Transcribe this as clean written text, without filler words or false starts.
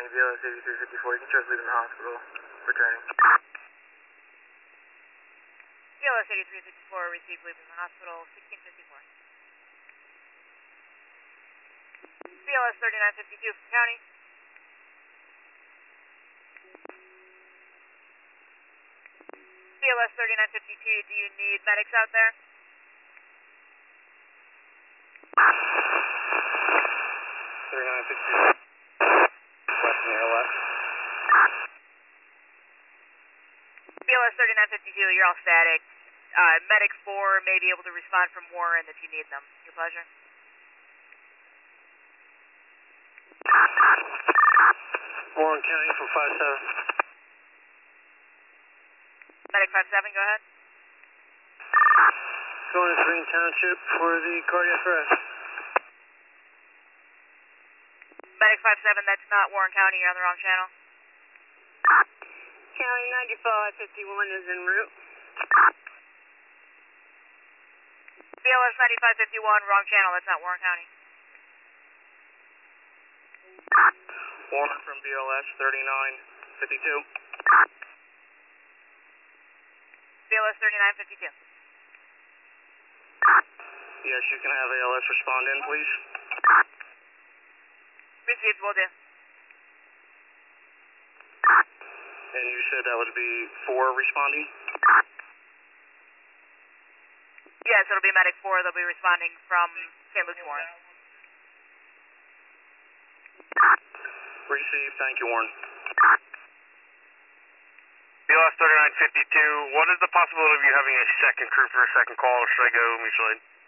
BLS 8354. You can just leave in the hospital for training. BLS 8354, receive leave in the hospital, 1654. BLS 3952 from county. BLS 3952, do you need medics out there? 3952. West and left. BLS 3952, you're all static. Medic 4 may be able to respond from Warren if you need them. Your pleasure. Warren County for 57. Medic 57, go ahead. Going to Serene Township for the cardiac arrest. Medic 57, that's not Warren County, you're on the wrong channel. County 9551 is en route. BLS 9551, wrong channel, that's not Warren County. Warren from BLS 3952. BLS 3952. Yes, you can have ALS respond in, please. Received, will do. And you said that would be 4 responding? Yes, it'll be Medic 4, they'll be responding from St. Luke's Warren. Received, thank you, Warren. BLS 3952, what is the possibility of you having a second crew for a second call, or should I go mutual aid?